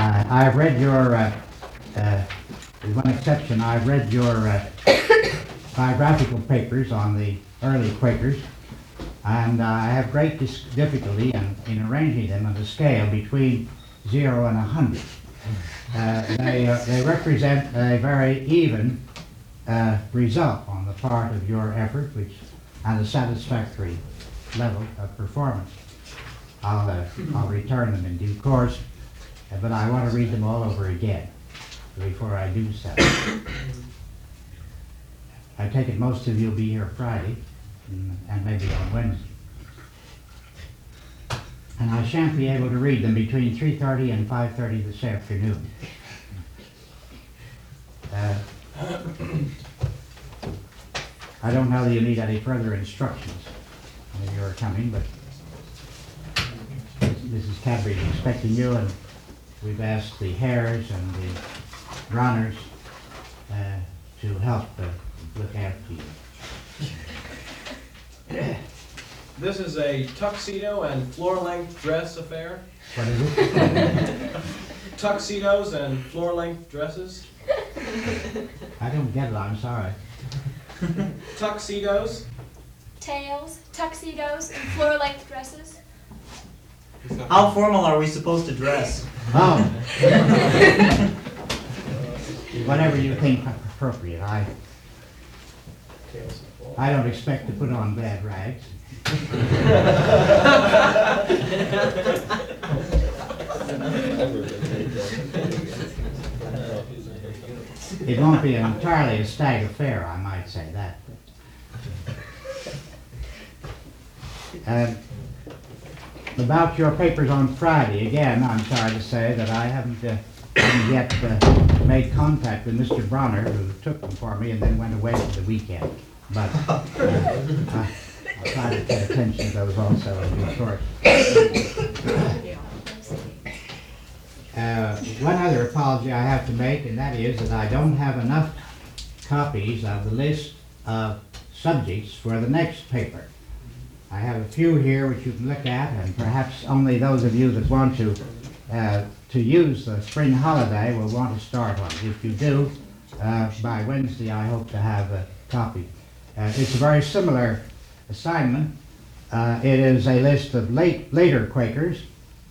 I've read your, with one exception, I've read your biographical papers on the early Quakers, and I have great difficulty in arranging them on a scale between 0 and 100. They represent a very even result on the part of your effort, and a satisfactory level of performance. I'll return them in due course, but I want to read them all over again before I do so. I take it most of you will be here Friday and maybe on Wednesday. And I shan't be able to read them between 3:30 and 5:30 this afternoon. I don't know that you need any further instructions when you're coming, but Mrs. Cadbury is expecting you, and we've asked the Hares and the Bronners to help look after you. This is a tuxedo and floor-length dress affair. What is it? Tuxedos and floor-length dresses. I don't get it, I'm sorry. Tuxedos. Tails, tuxedos, and floor-length dresses. How formal are we supposed to dress? Oh. Whatever you think appropriate. I don't expect to put on bad rags. It won't be entirely a stag affair, I might say that. About your papers on Friday, again, I'm sorry to say that I haven't yet made contact with Mr. Bronner, who took them for me and then went away for the weekend. But I'll try to pay attention to those also in due course. One other apology I have to make, and that is that I don't have enough copies of the list of subjects for the next paper. I have a few here which you can look at, and perhaps only those of you that want to use the spring holiday will want to start on it. If you do, by Wednesday I hope to have a copy. It's a very similar assignment. It is a list of later Quakers,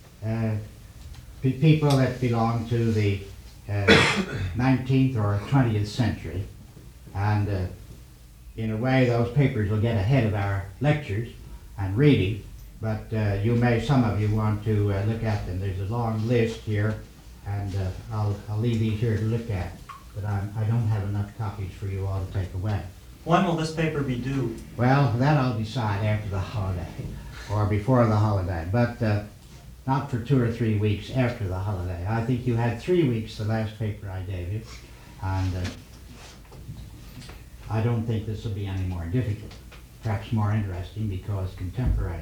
people that belong to the 19th or 20th century, and in a way those papers will get ahead of our lectures and reading, but some of you want to look at them. There's a long list here, and I'll leave these here to look at, but I don't have enough copies for you all to take away. When will this paper be due? Well, that I'll decide after the holiday, or before the holiday, but not for 2 or 3 weeks after the holiday. I think you had 3 weeks the last paper I gave you, and I don't think this will be any more difficult. Perhaps more interesting because contemporary.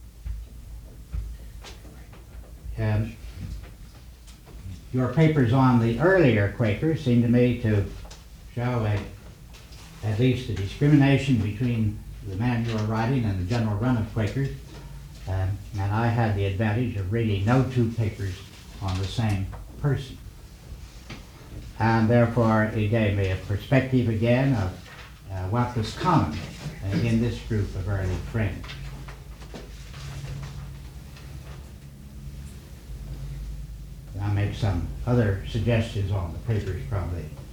Your papers on the earlier Quakers seem to me to show at least a discrimination between the man you are writing and the general run of Quakers. And I had the advantage of reading no two papers on the same person. And therefore it gave me a perspective again of what was common in this group of early friends. I'll make some other suggestions on the papers probably